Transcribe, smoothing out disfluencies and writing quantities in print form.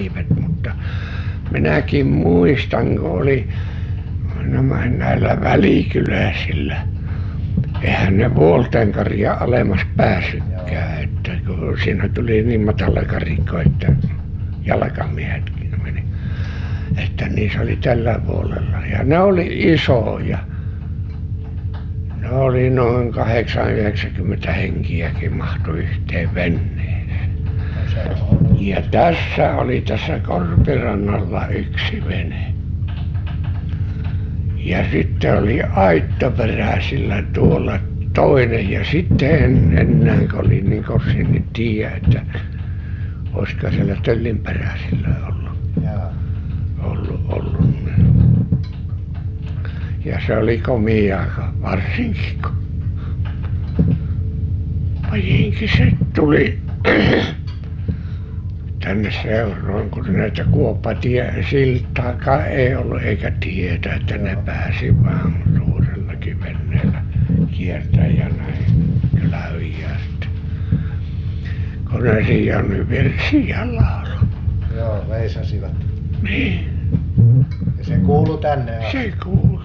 eivät, mutta minäkin muistan, kun oli näillä välikyläisillä. Eihän ne Vuolteenkarja alemmas päässytkään, että kun siinä tuli niin matala karikko, että jalkamiehetkin meni. Että niissä oli tällä puolella ja ne oli isoja. Ne oli noin 80-90 henkiäkin mahtui yhteen veneeseen. Ja tässä Korpirannalla yksi vene. Ja sitten oli Aittoperäisillä tuolla toinen ja sitten en enää kun oli niin kosin niin tiedä, että olisiko siellä Töllinperäisillä ollut. Ja se oli komeaa varsinkin kun Pajinkiset tuli tänne seuroon, kun näitä siltaakaan ei ollut eikä tietä, että ne pääsi vaan suurellakin veneellä kiertämään ja näin kylä-ojia sitten. Kun ne Siionnin virsiä lauloi. Joo, veisasivat. Niin. Ja se kuului tänne asti. Se kuului.